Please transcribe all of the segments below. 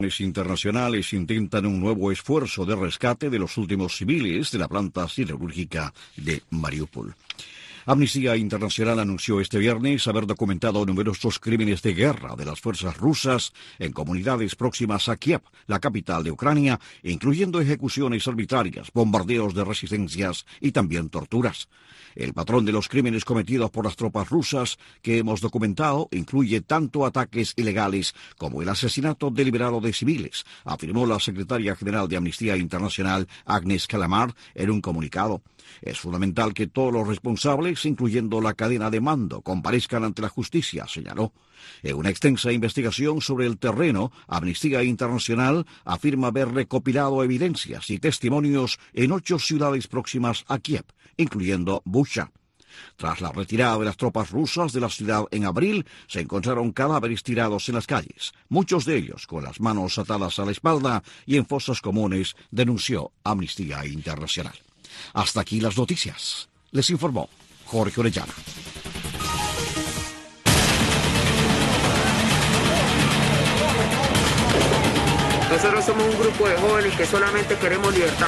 Internacionales intentan un nuevo esfuerzo de rescate de los últimos civiles de la planta siderúrgica de Mariupol. Amnistía Internacional anunció este viernes haber documentado numerosos crímenes de guerra de las fuerzas rusas en comunidades próximas a Kiev, la capital de Ucrania, incluyendo ejecuciones arbitrarias, bombardeos de resistencias y también torturas. El patrón de los crímenes cometidos por las tropas rusas que hemos documentado incluye tanto ataques ilegales como el asesinato deliberado de civiles, afirmó la secretaria general de Amnistía Internacional, Agnes Kalamar, en un comunicado. Es fundamental que todos los responsables, incluyendo la cadena de mando, comparezcan ante la justicia, señaló. En una extensa investigación sobre el terreno, Amnistía Internacional afirma haber recopilado evidencias y testimonios en 8 ciudades próximas a Kiev, incluyendo Bucha. Tras la retirada de las tropas rusas de la ciudad en abril, se encontraron cadáveres tirados en las calles, muchos de ellos con las manos atadas a la espalda y en fosas comunes, denunció Amnistía Internacional. Hasta aquí las noticias. Les informó Jorge Orellana. Nosotros somos un grupo de jóvenes que solamente queremos libertad.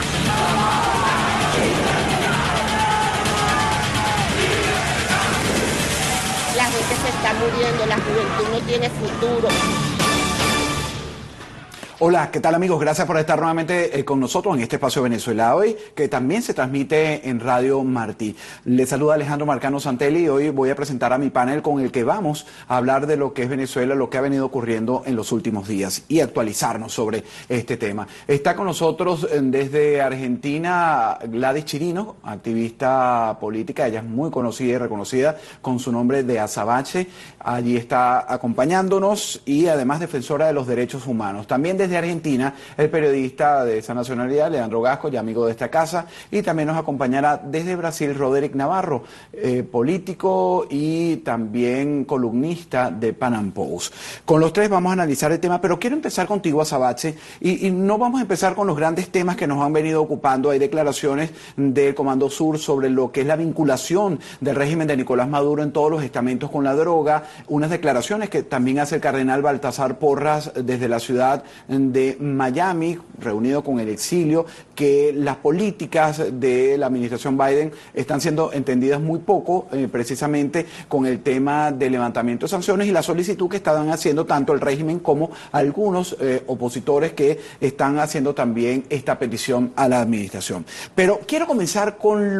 La gente se está muriendo, la juventud no tiene futuro. Hola, ¿qué tal amigos? Gracias por estar nuevamente con nosotros en este espacio de Venezuela hoy, que también se transmite en Radio Martí. Les saluda Alejandro Marcano Santelli y hoy voy a presentar a mi panel con el que vamos a hablar de lo que es Venezuela, lo que ha venido ocurriendo en los últimos días y actualizarnos sobre este tema. Está con nosotros desde Argentina Gladys Chirino, activista política, ella es muy conocida y reconocida con su nombre de Azabache. Allí está acompañándonos y además defensora de los derechos humanos. También desde Argentina, el periodista de esa nacionalidad, Leandro Gasco, ya amigo de esta casa, y también nos acompañará desde Brasil, Roderick Navarro, político y también columnista de Panam Post. Con los tres vamos a analizar el tema, pero quiero empezar contigo, Azabache, y no vamos a empezar con los grandes temas que nos han venido ocupando. Hay declaraciones del Comando Sur sobre lo que es la vinculación del régimen de Nicolás Maduro en todos los estamentos con la droga, unas declaraciones que también hace el cardenal Baltasar Porras desde la ciudad de Miami, reunido con el exilio, que las políticas de la administración Biden están siendo entendidas muy poco, precisamente con el tema del levantamiento de sanciones y la solicitud que están haciendo tanto el régimen como algunos opositores que están haciendo también esta petición a la administración. Pero quiero comenzar con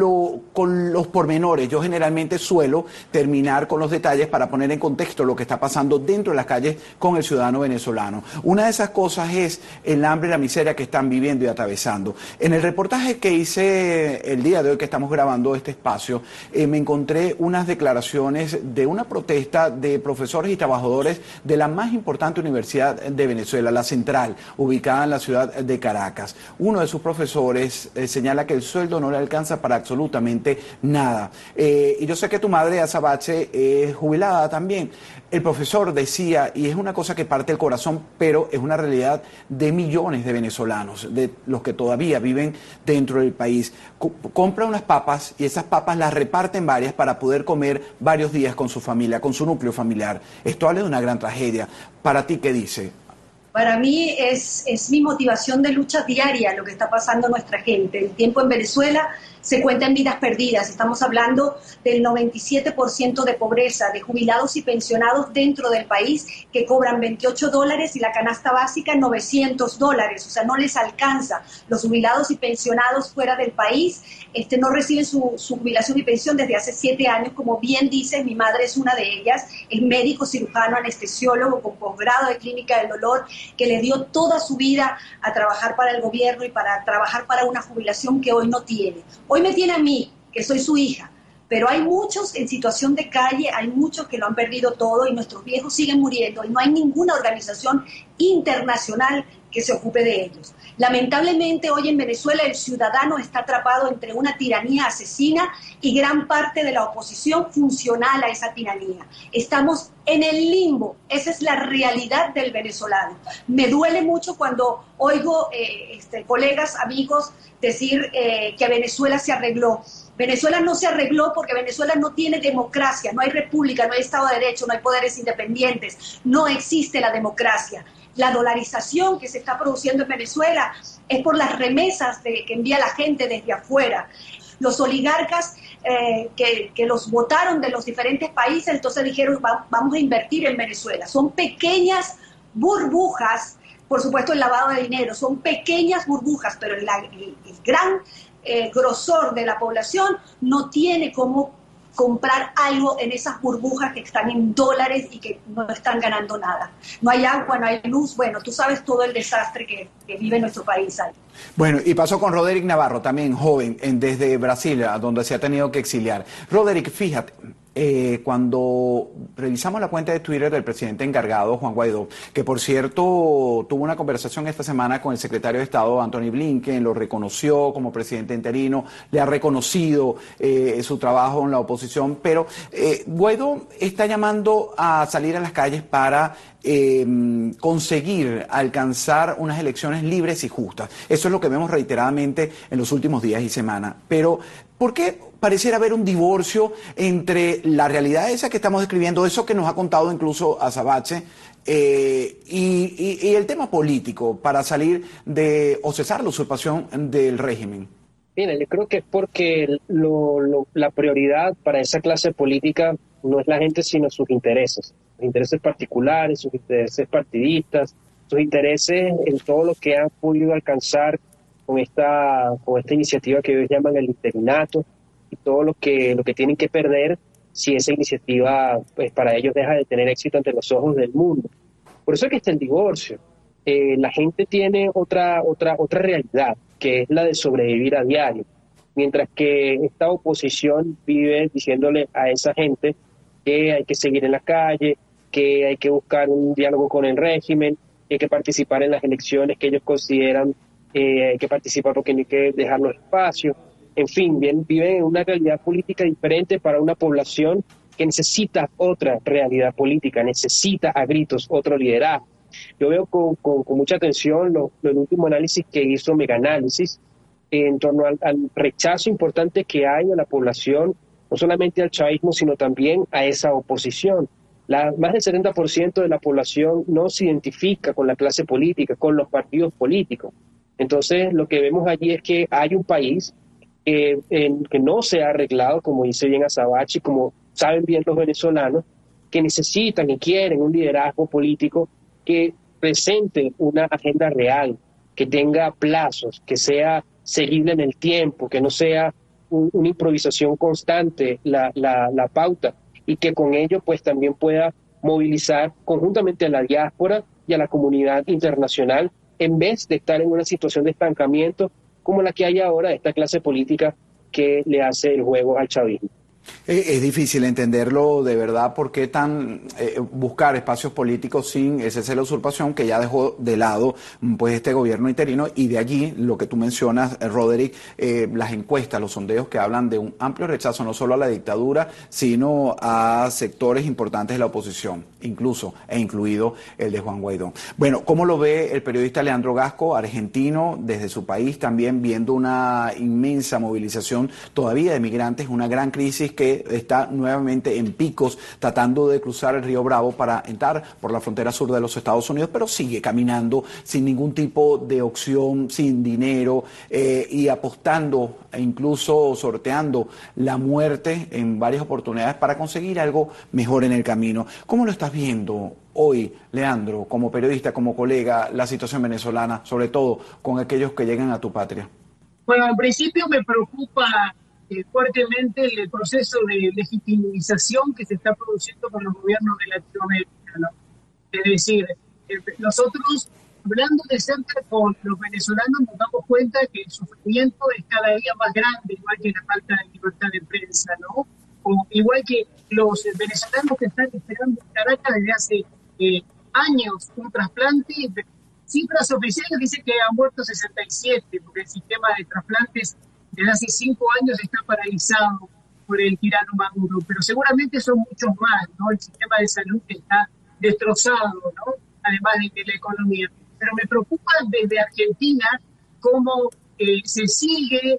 los pormenores. Yo generalmente suelo terminar con los detalles para poner en contexto lo que está pasando dentro de las calles con el ciudadano venezolano. Una de esas cosas es el hambre y la miseria que están viviendo y atravesando. En el reportaje que hice el día de hoy que estamos grabando este espacio, me encontré unas declaraciones de una protesta de profesores y trabajadores de la más importante universidad de Venezuela, la Central, ubicada en la ciudad de Caracas. Uno de sus profesores señala que el sueldo no le alcanza para absolutamente nada. Y yo sé que tu madre, Azabache, es jubilada también. El profesor decía, y es una cosa que parte el corazón, pero es una realidad de millones de venezolanos, de los que todavía viven dentro del país. Compra unas papas y esas papas las reparten varias para poder comer varios días con su familia, con su núcleo familiar. Esto habla de una gran tragedia. ¿Para ti qué dice? Para mí es mi motivación de lucha diaria lo que está pasando a nuestra gente. El tiempo en Venezuela se cuenta en vidas perdidas. Estamos hablando del 97% de pobreza, de jubilados y pensionados dentro del país que cobran $28 y la canasta básica $900. O sea, no les alcanza. Los jubilados y pensionados fuera del país no reciben su jubilación y pensión desde hace 7 años. Como bien dices, mi madre es una de ellas, es médico, cirujano, anestesiólogo con posgrado de clínica del dolor, que le dio toda su vida a trabajar para el gobierno y para trabajar para una jubilación que hoy no tiene. Hoy me tiene a mí, que soy su hija, pero hay muchos en situación de calle, hay muchos que lo han perdido todo y nuestros viejos siguen muriendo y no hay ninguna organización internacional que se ocupe de ellos. Lamentablemente hoy en Venezuela el ciudadano está atrapado entre una tiranía asesina y gran parte de la oposición funcional a esa tiranía. Estamos en el limbo, esa es la realidad del venezolano. Me duele mucho cuando oigo colegas, amigos decir que Venezuela se arregló. Venezuela no se arregló porque Venezuela no tiene democracia, no hay república, no hay Estado de Derecho, no hay poderes independientes, no existe la democracia. La dolarización que se está produciendo en Venezuela es por las remesas que envía la gente desde afuera. Los oligarcas que los votaron de los diferentes países, entonces dijeron, vamos a invertir en Venezuela. Son pequeñas burbujas, por supuesto el lavado de dinero, son pequeñas burbujas, pero el gran grosor de la población no tiene cómo comprar algo en esas burbujas que están en dólares y que no están ganando nada. No hay agua, no hay luz, bueno, tú sabes todo el desastre que vive nuestro país ahí. Bueno, y pasó con Roderick Navarro, también joven, desde Brasil, a donde se ha tenido que exiliar. Roderick, fíjate, cuando revisamos la cuenta de Twitter del presidente encargado, Juan Guaidó, que por cierto tuvo una conversación esta semana con el secretario de Estado, Antony Blinken, lo reconoció como presidente interino, le ha reconocido su trabajo en la oposición, pero Guaidó está llamando a salir a las calles para conseguir alcanzar unas elecciones libres y justas. Eso es lo que vemos reiteradamente en los últimos días y semanas. Pero, ¿por qué pareciera haber un divorcio entre la realidad esa que estamos describiendo, eso que nos ha contado incluso Azabache, y el tema político para salir de o cesar la usurpación del régimen? Mira, yo creo que es porque la prioridad para esa clase política no es la gente, sino sus intereses particulares, sus intereses partidistas, sus intereses en todo lo que han podido alcanzar con esta iniciativa que ellos llaman el interinato, y todo lo que tienen que perder si esa iniciativa, pues, para ellos deja de tener éxito ante los ojos del mundo. Por eso es que está el divorcio. La gente tiene otra realidad, que es la de sobrevivir a diario, mientras que esta oposición vive diciéndole a esa gente que hay que seguir en la calle, que hay que buscar un diálogo con el régimen, que hay que participar en las elecciones que ellos consideran hay que participar porque no hay que dejar los espacios. En fin, viven en una realidad política diferente para una población que necesita otra realidad política, necesita a gritos otro liderazgo. Yo veo con mucha atención el último análisis que hizo Megaanálisis en torno al rechazo importante que hay a la población, no solamente al chavismo, sino también a esa oposición. Más del 70% de la población no se identifica con la clase política, con los partidos políticos. Entonces, lo que vemos allí es que hay un país que no se ha arreglado, como dice bien Azabache, como saben bien los venezolanos, que necesitan y quieren un liderazgo político que presente una agenda real, que tenga plazos, que sea seguible en el tiempo, que no sea una improvisación constante la pauta, y que con ello pues también pueda movilizar conjuntamente a la diáspora y a la comunidad internacional, en vez de estar en una situación de estancamiento como la que hay ahora de esta clase política que le hace el juego al chavismo. Es difícil entenderlo de verdad, por qué buscar espacios políticos sin cese de la usurpación que ya dejó de lado pues este gobierno interino, y de allí lo que tú mencionas, Roderick, las encuestas, los sondeos que hablan de un amplio rechazo no solo a la dictadura, sino a sectores importantes de la oposición, incluido el de Juan Guaidó. Bueno, ¿cómo lo ve el periodista Leandro Gasco, argentino, desde su país también viendo una inmensa movilización todavía de migrantes, una gran crisis que está nuevamente en picos, tratando de cruzar el río Bravo para entrar por la frontera sur de los Estados Unidos, pero sigue caminando sin ningún tipo de opción, sin dinero, y apostando e incluso sorteando la muerte en varias oportunidades para conseguir algo mejor en el camino? ¿Cómo lo estás viendo hoy, Leandro, como periodista, como colega, la situación venezolana, sobre todo con aquellos que llegan a tu patria? Bueno, al principio me preocupa fuertemente el proceso de legitimización que se está produciendo con los gobiernos de Latinoamérica, ¿no? Es decir, nosotros, hablando de cerca con los venezolanos, nos damos cuenta que el sufrimiento es cada día más grande, igual que la falta de libertad de prensa, ¿no? O igual que los venezolanos que están esperando en Caracas desde hace años un trasplante. Cifras oficiales dicen que han muerto 67, porque el sistema de trasplantes desde hace 5 años está paralizado por el tirano Maduro, pero seguramente son muchos más, ¿no? El sistema de salud está destrozado, ¿no? Además de la economía. Pero me preocupa desde Argentina cómo se sigue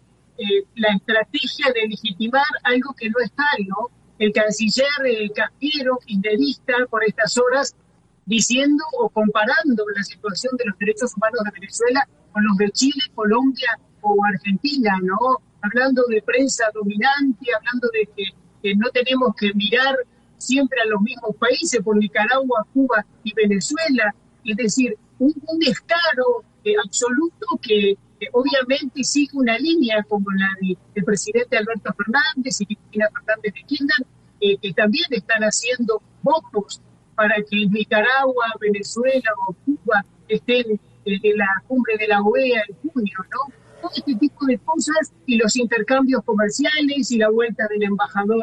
la estrategia de legitimar algo que no es tal, ¿no? El canciller Cafiero, kirchnerista por estas horas, diciendo o comparando la situación de los derechos humanos de Venezuela con los de Chile, Colombia o Argentina, ¿no? Hablando de prensa dominante, hablando de que no tenemos que mirar siempre a los mismos países, por Nicaragua, Cuba y Venezuela. Es decir, un descaro absoluto que obviamente sigue una línea como la del presidente Alberto Fernández y Cristina Fernández de Kirchner, que también están haciendo votos para que Nicaragua, Venezuela o Cuba estén en la cumbre de la OEA en junio, ¿no? Todo este tipo de cosas y los intercambios comerciales y la vuelta del embajador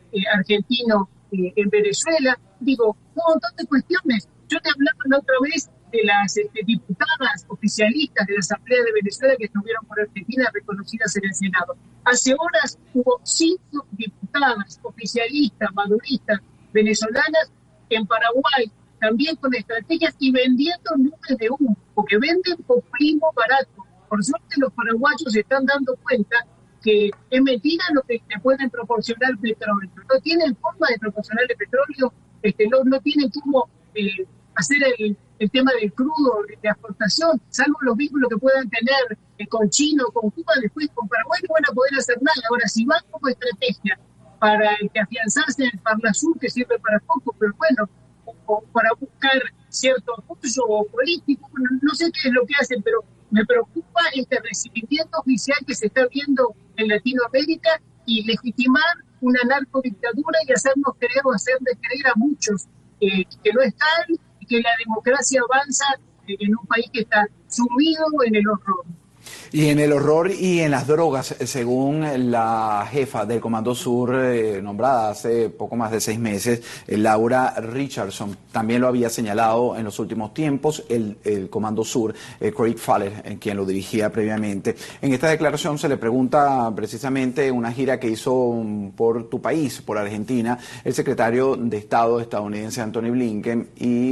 argentino en Venezuela. Digo, un montón de cuestiones. Yo te hablaba la otra vez de las diputadas oficialistas de la Asamblea de Venezuela que estuvieron por Argentina reconocidas en el Senado. Hace horas hubo 5 diputadas oficialistas, maduristas, venezolanas en Paraguay, también con estrategias y vendiendo nubes de humo, porque venden populismo barato. Por suerte los paraguayos se están dando cuenta que es mentira lo que le pueden proporcionar petróleo. No tienen forma de proporcionar el petróleo, no tienen cómo hacer el tema del crudo, de exportación, salvo los vínculos que puedan tener con China o con Cuba, después con Paraguay no van a poder hacer nada. Ahora, si van como estrategia para afianzarse en el Parlasur, que sirve para poco, pero bueno, o para buscar cierto apoyo político, no sé qué es lo que hacen, pero me preocupa este recibimiento oficial que se está viendo en Latinoamérica y legitimar una narcodictadura y hacerles creer a muchos que no están y que la democracia avanza en un país que está sumido en el horror. Y en el horror y en las drogas, según la jefa del Comando Sur, nombrada hace poco más de 6 meses, Laura Richardson, también lo había señalado en los últimos tiempos el Comando Sur, Craig Faller, quien lo dirigía previamente. En esta declaración se le pregunta precisamente una gira que hizo por tu país, por Argentina, el secretario de Estado estadounidense Antony Blinken,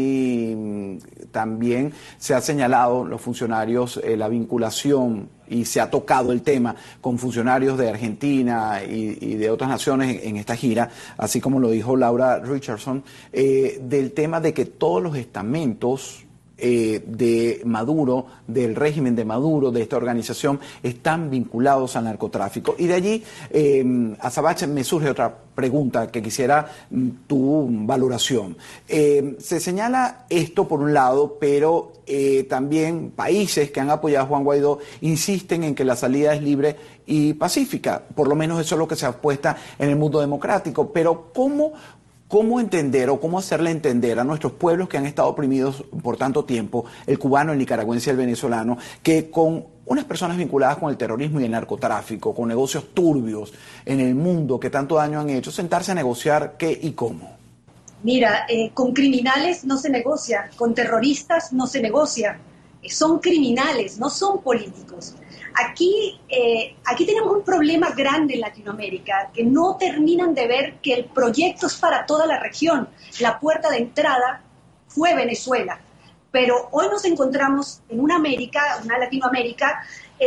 y también se ha señalado los funcionarios la vinculación y se ha tocado el tema con funcionarios de Argentina y de otras naciones en esta gira, así como lo dijo Laura Richardson, del tema de que todos los estamentos de Maduro, del régimen de Maduro, de esta organización, están vinculados al narcotráfico. Y de allí, Azabache, me surge otra pregunta que quisiera tu valoración. Se señala esto por un lado, pero también países que han apoyado a Juan Guaidó insisten en que la salida es libre y pacífica. Por lo menos eso es lo que se apuesta en el mundo democrático. Pero ¿cómo entender o cómo hacerle entender a nuestros pueblos que han estado oprimidos por tanto tiempo, el cubano, el nicaragüense y el venezolano, que con unas personas vinculadas con el terrorismo y el narcotráfico, con negocios turbios en el mundo que tanto daño han hecho, sentarse a negociar qué y cómo? Mira, con criminales no se negocia, con terroristas no se negocia. Son criminales, no son políticos. Aquí tenemos un problema grande en Latinoamérica, que no terminan de ver que el proyecto es para toda la región. La puerta de entrada fue Venezuela, pero hoy nos encontramos en una Latinoamérica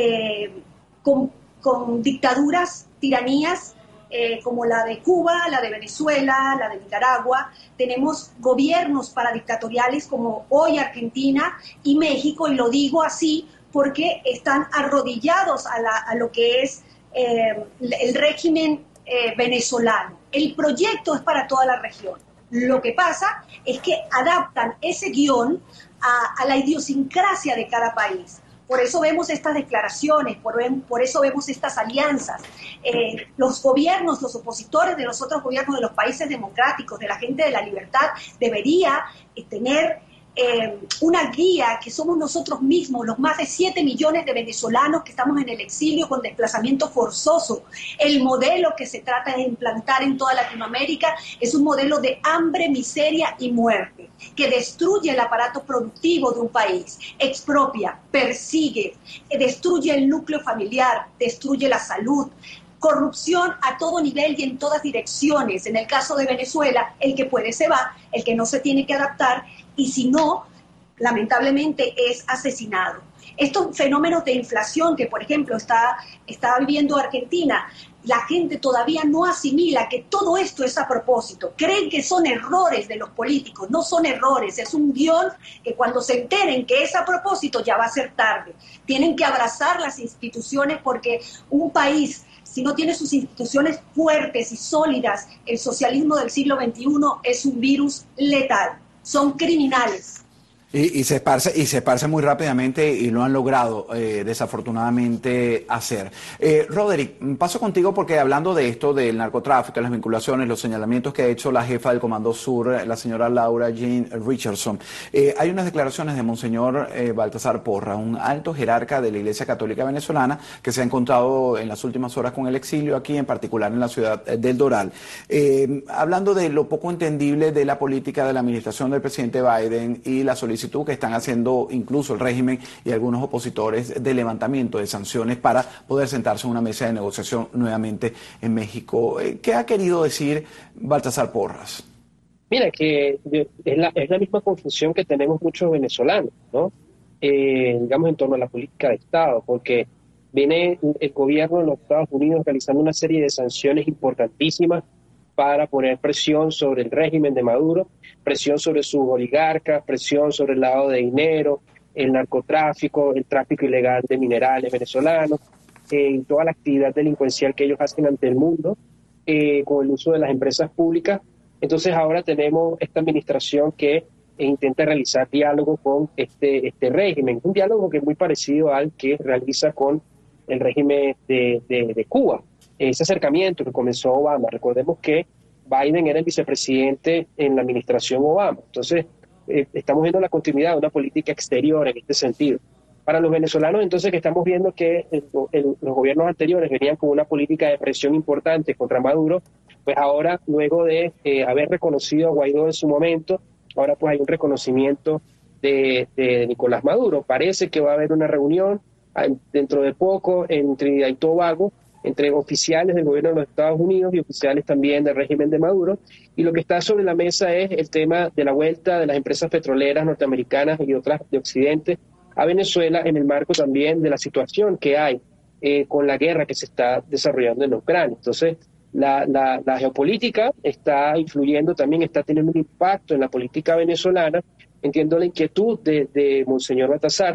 con dictaduras, tiranías, como la de Cuba, la de Venezuela, la de Nicaragua. Tenemos gobiernos paradictatoriales como hoy Argentina y México, y lo digo así porque están arrodillados a lo que es el régimen venezolano. El proyecto es para toda la región. Lo que pasa es que adaptan ese guión a la idiosincrasia de cada país. Por eso vemos estas declaraciones, por eso vemos estas alianzas. Los gobiernos, los opositores de los otros gobiernos de los países democráticos, de la gente de la libertad, debería tener una guía que somos nosotros mismos, los más de 7 millones de venezolanos que estamos en el exilio con desplazamiento forzoso. El modelo que se trata de implantar en toda Latinoamérica es un modelo de hambre, miseria y muerte, que destruye el aparato productivo de un país, expropia, persigue, destruye el núcleo familiar, destruye la salud. Corrupción a todo nivel y en todas direcciones. En el caso de Venezuela, el que puede se va, el que no se tiene que adaptar, y si no, lamentablemente es asesinado. Estos fenómenos de inflación que, por ejemplo, está viviendo Argentina la gente todavía no asimila que todo esto es a propósito. Creen que son errores de los políticos. No son errores, es un guión que cuando se enteren que es a propósito ya va a ser tarde. Tienen que abrazar las instituciones porque un país, si no tiene sus instituciones fuertes y sólidas, el socialismo del siglo XXI es un virus letal. Son criminales. Y se esparce muy rápidamente y lo han logrado desafortunadamente hacer. Roderick, paso contigo porque hablando de esto, del narcotráfico, las vinculaciones, los señalamientos que ha hecho la jefa del Comando Sur, la señora Laura Jean Richardson, hay unas declaraciones de Monseñor Baltasar Porras, un alto jerarca de la Iglesia Católica Venezolana que se ha encontrado en las últimas horas con el exilio aquí, en particular en la ciudad del Doral, hablando de lo poco entendible de la política de la administración del presidente Biden y la solicitud que están haciendo incluso el régimen y algunos opositores de levantamiento de sanciones para poder sentarse en una mesa de negociación nuevamente en México. ¿Qué ha querido decir Baltasar Porras? Mira, que es la misma confusión que tenemos muchos venezolanos, ¿no? Digamos, en torno a la política de Estado, porque viene el gobierno de los Estados Unidos realizando una serie de sanciones importantísimas para poner presión sobre el régimen de Maduro, presión sobre sus oligarcas, presión sobre el lavado de dinero, el narcotráfico, el tráfico ilegal de minerales venezolanos, y toda la actividad delincuencial que ellos hacen ante el mundo, con el uso de las empresas públicas. Entonces ahora tenemos esta administración que intenta realizar diálogo con este régimen, un diálogo que es muy parecido al que realiza con el régimen de Cuba. Ese acercamiento que comenzó Obama. Recordemos que Biden era el vicepresidente en la administración Obama. Entonces, estamos viendo la continuidad de una política exterior en este sentido. Para los venezolanos, entonces, que estamos viendo que los gobiernos anteriores venían con una política de presión importante contra Maduro, pues ahora, luego de haber reconocido a Guaidó en su momento, ahora pues hay un reconocimiento de Nicolás Maduro. Parece que va a haber una reunión dentro de poco en Trinidad y Tobago, entre oficiales del gobierno de los Estados Unidos y oficiales también del régimen de Maduro, y lo que está sobre la mesa es el tema de la vuelta de las empresas petroleras norteamericanas y otras de Occidente a Venezuela, en el marco también de la situación que hay con la guerra que se está desarrollando en Ucrania. Entonces, la geopolítica está influyendo también, está teniendo un impacto en la política venezolana. Entiendo la inquietud de Monseñor Baltasar,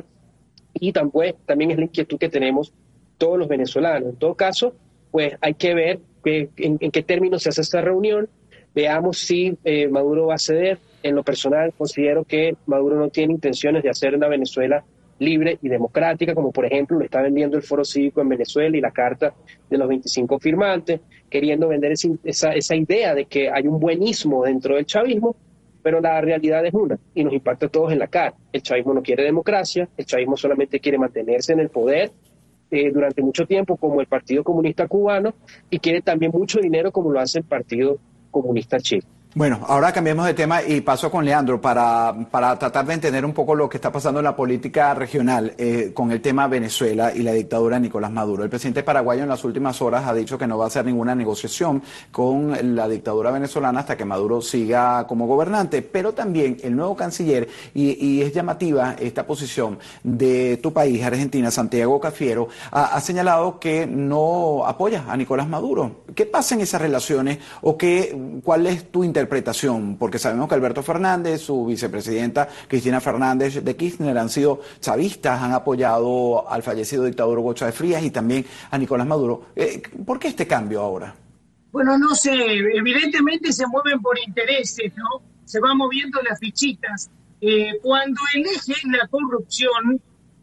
y también es la inquietud que tenemos todos los venezolanos. En todo caso, pues hay que ver en qué términos se hace esta reunión. Veamos si Maduro va a ceder. En lo personal, considero que Maduro no tiene intenciones de hacer una Venezuela libre y democrática, como por ejemplo lo está vendiendo el Foro Cívico en Venezuela y la Carta de los 25 firmantes, queriendo vender esa idea de que hay un buenismo dentro del chavismo, pero la realidad es una y nos impacta a todos en la cara. El chavismo no quiere democracia, el chavismo solamente quiere mantenerse en el poder durante mucho tiempo, como el Partido Comunista Cubano, y quiere también mucho dinero como lo hace el Partido Comunista Chile. Bueno, ahora cambiemos de tema y paso con Leandro para tratar de entender un poco lo que está pasando en la política regional con el tema Venezuela y la dictadura de Nicolás Maduro. El presidente paraguayo en las últimas horas ha dicho que no va a hacer ninguna negociación con la dictadura venezolana hasta que Maduro siga como gobernante, pero también el nuevo canciller, y es llamativa esta posición de tu país, Argentina, Santiago Cafiero, ha señalado que no apoya a Nicolás Maduro. ¿Qué pasa en esas relaciones o cuál es tu interpretación? Porque sabemos que Alberto Fernández, su vicepresidenta Cristina Fernández de Kirchner han sido chavistas, han apoyado al fallecido dictador Hugo Chávez Frías y también a Nicolás Maduro. ¿Por qué este cambio ahora? Bueno, no sé, evidentemente se mueven por intereses, ¿no? Se van moviendo las fichitas. Cuando el eje es la corrupción,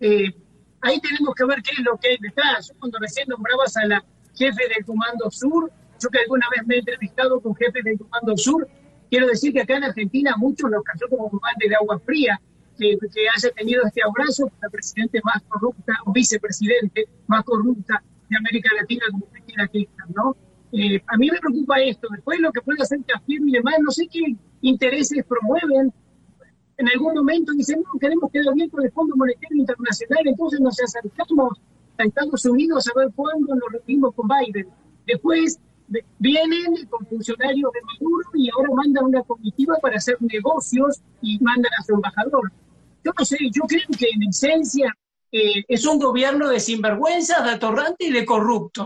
ahí tenemos que ver qué es lo que hay detrás. Cuando recién nombrabas a la jefe del Comando Sur, yo que alguna vez me he entrevistado con jefes del Comando Sur, quiero decir que acá en Argentina muchos los cayó como un balde de agua fría que haya tenido este abrazo con la presidente más corrupta, o vicepresidente más corrupta de América Latina, como Cristina Kirchner, ¿no? A mí me preocupa esto. Después lo que puede hacer Cafiero y demás, no sé qué intereses promueven. En algún momento dicen, no, queremos quedar bien con el Fondo Monetario Internacional, entonces nos acercamos a Estados Unidos a ver cuándo nos reunimos con Biden. Después vienen con funcionarios de Maduro y ahora mandan una comitiva para hacer negocios y mandan a su embajador. Yo no sé, yo creo que en esencia es un gobierno de sinvergüenzas, de atorrantes y de corruptos.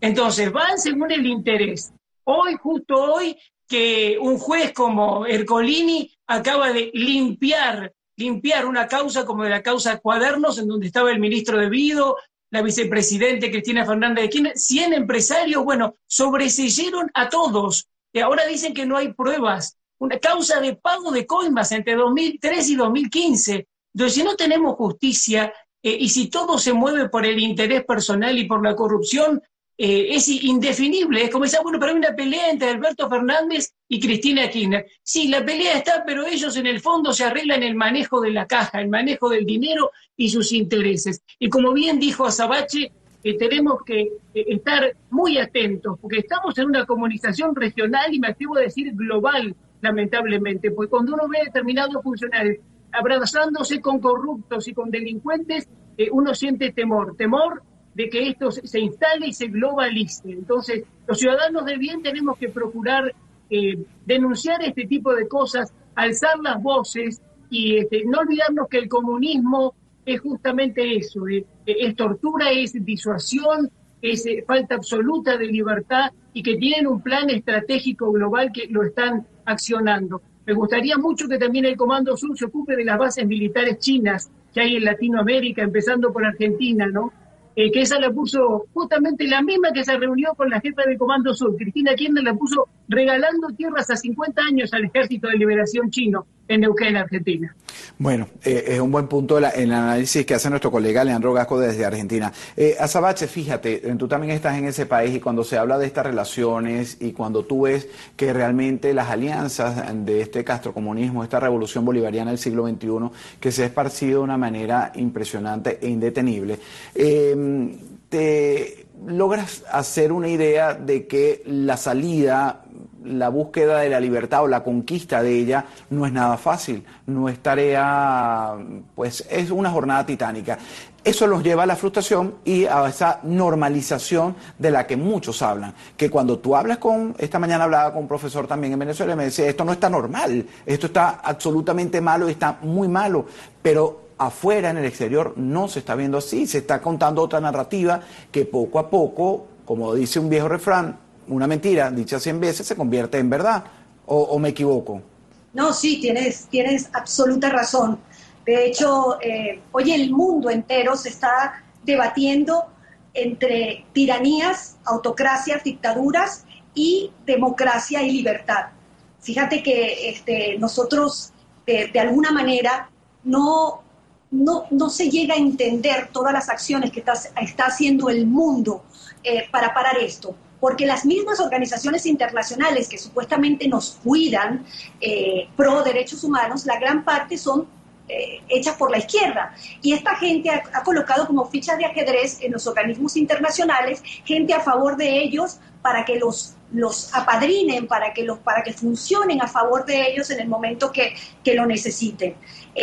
Entonces van según el interés. Hoy, justo hoy, que un juez como Ercolini acaba de limpiar una causa como de la causa Cuadernos, en donde estaba el ministro de Vido, la vicepresidente Cristina Fernández de Kirchner, 100 empresarios, bueno, sobreseyeron a todos. Y ahora dicen que no hay pruebas. Una causa de pago de coimas entre 2003 y 2015. Entonces, si no tenemos justicia y si todo se mueve por el interés personal y por la corrupción, es indefinible. Es como decir, bueno, pero hay una pelea entre Alberto Fernández y Cristina Kirchner. Sí, la pelea está, pero ellos en el fondo se arreglan el manejo de la caja, el manejo del dinero y sus intereses. Y como bien dijo Azabache, tenemos que estar muy atentos, porque estamos en una comunicación regional y me atrevo a decir global, lamentablemente, porque cuando uno ve determinados funcionarios abrazándose con corruptos y con delincuentes, uno siente temor de que esto se instale y se globalice. Entonces, los ciudadanos de bien tenemos que procurar denunciar este tipo de cosas, alzar las voces y no olvidarnos que el comunismo es justamente eso, es tortura, es disuasión, es falta absoluta de libertad y que tienen un plan estratégico global que lo están accionando. Me gustaría mucho que también el Comando Sur se ocupe de las bases militares chinas que hay en Latinoamérica, empezando por Argentina, ¿no? Que esa la puso justamente la misma que se reunió con la jefa del Comando Sur, Cristina Kirchner, la puso regalando tierras a 50 años al Ejército de Liberación Chino en Neuquén, Argentina. Bueno, es un buen punto el análisis que hace nuestro colega Leandro Gasco desde Argentina. Azabache, fíjate, tú también estás en ese país y cuando se habla de estas relaciones y cuando tú ves que realmente las alianzas de este castrocomunismo, esta revolución bolivariana del siglo XXI, que se ha esparcido de una manera impresionante e indetenible, te logras hacer una idea de que la salida, la búsqueda de la libertad o la conquista de ella no es nada fácil, no es tarea, pues es una jornada titánica. Eso los lleva a la frustración y a esa normalización de la que muchos hablan, que cuando tú hablas esta mañana hablaba con un profesor también en Venezuela y me decía, esto no está normal, esto está absolutamente malo y está muy malo, pero afuera, en el exterior, no se está viendo así, se está contando otra narrativa que poco a poco, como dice un viejo refrán, una mentira dicha 100 veces se convierte en verdad, o me equivoco. No, sí, tienes absoluta razón. De hecho, hoy el mundo entero se está debatiendo entre tiranías, autocracias, dictaduras y democracia y libertad. Fíjate que nosotros, de alguna manera, no se llega a entender todas las acciones que está haciendo el mundo para parar esto. Porque las mismas organizaciones internacionales que supuestamente nos cuidan pro derechos humanos, la gran parte son hechas por la izquierda. Y esta gente ha colocado como fichas de ajedrez en los organismos internacionales gente a favor de ellos para que los apadrinen, para que funcionen a favor de ellos en el momento que lo necesiten.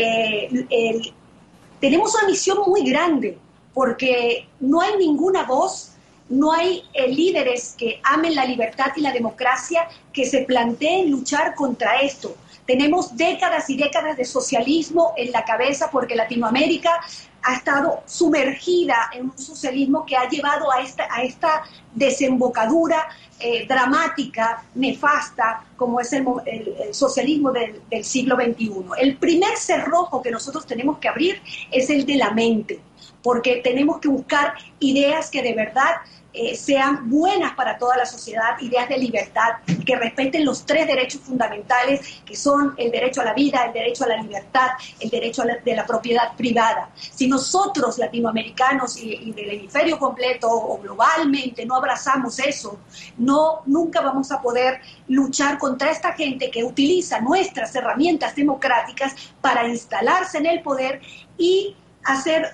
Tenemos una misión muy grande porque no hay ninguna voz, no hay líderes que amen la libertad y la democracia que se planteen luchar contra esto. Tenemos décadas y décadas de socialismo en la cabeza porque Latinoamérica ha estado sumergida en un socialismo que ha llevado a esta desembocadura dramática, nefasta, como es el socialismo del siglo XXI. El primer cerrojo que nosotros tenemos que abrir es el de la mente, porque tenemos que buscar ideas que de verdad sean buenas para toda la sociedad, ideas de libertad, que respeten los 3 derechos fundamentales, que son el derecho a la vida, el derecho a la libertad, el derecho de la propiedad privada. Si nosotros, latinoamericanos y del hemisferio completo o globalmente, no abrazamos eso, nunca vamos a poder luchar contra esta gente que utiliza nuestras herramientas democráticas para instalarse en el poder y hacer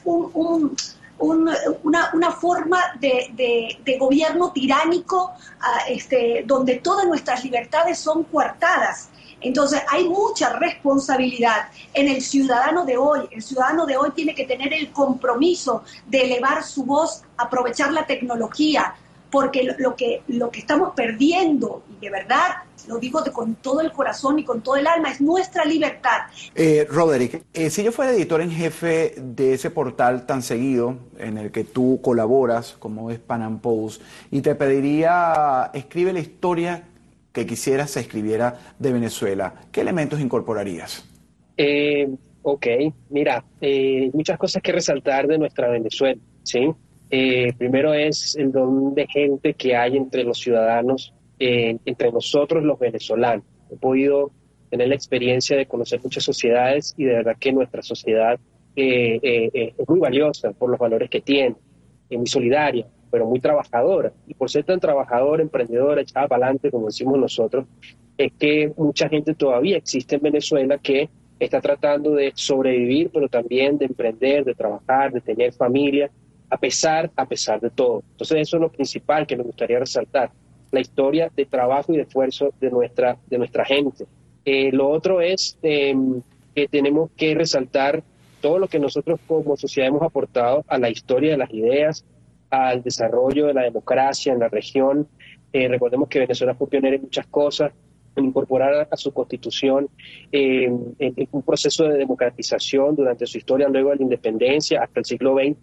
una forma de gobierno tiránico donde todas nuestras libertades son coartadas. Entonces hay mucha responsabilidad en el ciudadano de hoy. El ciudadano de hoy tiene que tener el compromiso de elevar su voz, aprovechar la tecnología, porque lo que estamos perdiendo, y de verdad lo digo con todo el corazón y con todo el alma, es nuestra libertad. Roderick, si yo fuera editor en jefe de ese portal tan seguido en el que tú colaboras, como es Pan Am Post, y te pediría, escribe la historia que quisieras se escribiera de Venezuela, ¿qué elementos incorporarías? Ok, mira, muchas cosas que resaltar de nuestra Venezuela, ¿sí? Primero es el don de gente que hay entre los ciudadanos, entre nosotros los venezolanos. He podido tener la experiencia de conocer muchas sociedades y de verdad que nuestra sociedad es muy valiosa por los valores que tiene, es muy solidaria, pero muy trabajadora. Y por ser tan trabajadora, emprendedora, echada para adelante, como decimos nosotros, es que mucha gente todavía existe en Venezuela que está tratando de sobrevivir, pero también de emprender, de trabajar, de tener familia, a pesar de todo. Entonces eso es lo principal que me gustaría resaltar, la historia de trabajo y de esfuerzo de nuestra gente. Lo otro es que tenemos que resaltar todo lo que nosotros como sociedad hemos aportado a la historia de las ideas, al desarrollo de la democracia en la región. Recordemos que Venezuela fue pionera en muchas cosas, en incorporar a su constitución en un proceso de democratización durante su historia luego de la independencia hasta el siglo XX,